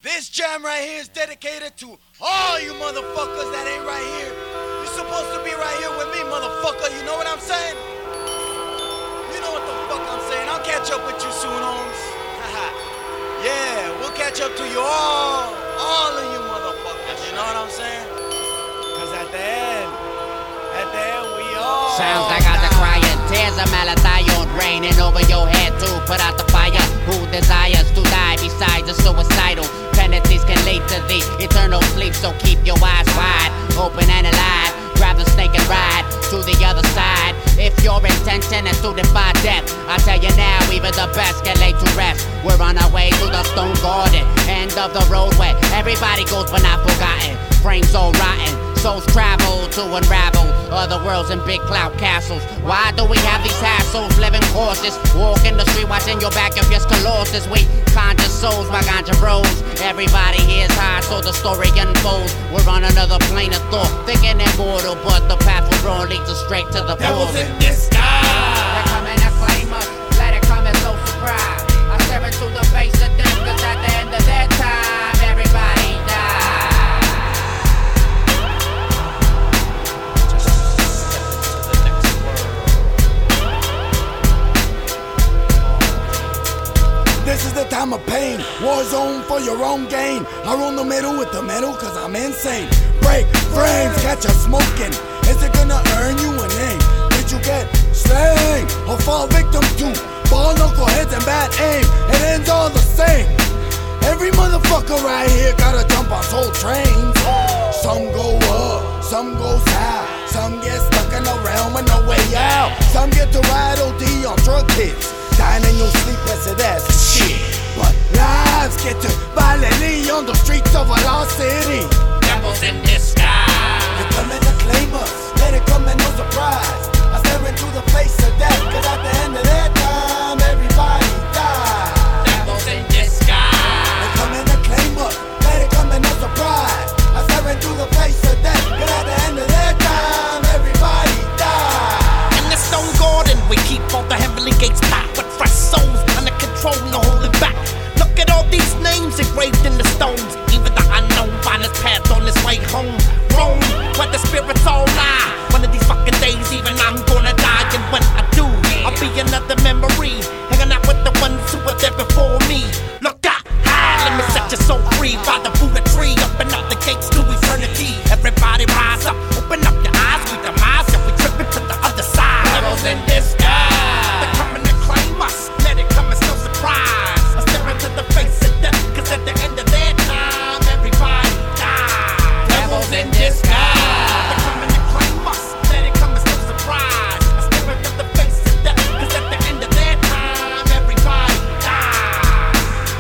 This jam right here is dedicated to all you motherfuckers that ain't right here. You're supposed to be right here with me, motherfucker. You know what I'm saying? You know what the fuck I'm saying. I'll catch up with you soon, Holmes. Yeah, we'll catch up to you all of you motherfuckers. You know what I'm saying? Cause at the end, we all sounds like I crying, tears of malathion raining over your head to put out the fire. Who desires to die besides the suicidal? Penalties can lead to the eternal sleep, so keep your eyes wide open and alive. Grab the snake and ride to the other side. If your intention is to defy death, I tell you now, even the best can lay to rest. We're on our way to the stone garden, end of the roadway. Everybody goes but not forgotten. Frames all rotten, souls travel to unravel other worlds and big cloud castles. Why do we have these hassles? Living horses, walk in the street watching your back if your sclerosis. We conjure souls by ganja bros. Everybody here's high, so the story unfolds. We're on another plane of thought, thinking immortal, but the path we're on leads us straight to the Devils portal. in disguise. They're coming to claim us, let it come as no surprise. I stare into the face of death, cause at the end of that time, everybody dies. This is the time of pain, war zone for your own gain. I run the middle with the metal cause I'm insane. Break frames, catch us smoking. Is it gonna earn you a name? Did you get slain or fall victim to ball knuckleheads and bad aim? It ends all the same. Every motherfucker right here gotta jump on soul trains. Some go up, some go south. Some get stuck in a realm with no way out. Some get to ride OD on drug hits, dying in your sleep as it as shit. But lives get to violently on the streets of a lost city. Devils in disguise. They're coming to claim us, let it come and no surprise. I stare into the face of death, cause at the end of that time, everybody dies. Devils in disguise. They're coming to claim us, let it come and no surprise. I stare into the face of death, cause at the end of that time, everybody dies. In the stone garden, we keep all the heavenly gates packed with fresh souls under control, no holding back. Look at all these names engraved in the stones. Even the unknown find his path on his way home. Rome, where the spirits all lie. One of these fucking days, even I'm gonna die. And when I do, I'll be another memory, hanging out with the ones who were there before me. Look out high, let me set your soul free by the Buddha tree. Open up the gates to eternity. Everybody rise up, open up your eyes. We demise and we tripping to the other side. Devils in disguise. They're coming to claim us, let it come as no surprise. I stare into the face of death, cause at the end of their time, everybody dies. Devils in disguise. They're coming to claim us, let it come as no surprise. I stare into the face of death, cause at the end of their time, everybody dies.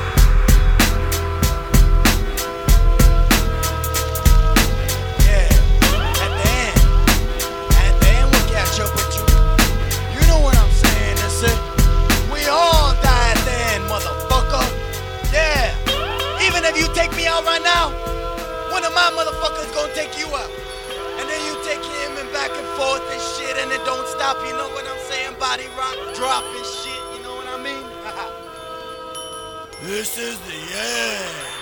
Yeah, at the end we'll catch up with you. You know what I'm saying, that's it. We all die at the end, motherfucker. Yeah, even if you take me out right now, one of my motherfuckers gonna take you out. And then you take him and back and forth and shit, and it don't stop, you know what I'm saying? Body rock, drop and shit, you know what I mean? This is the end.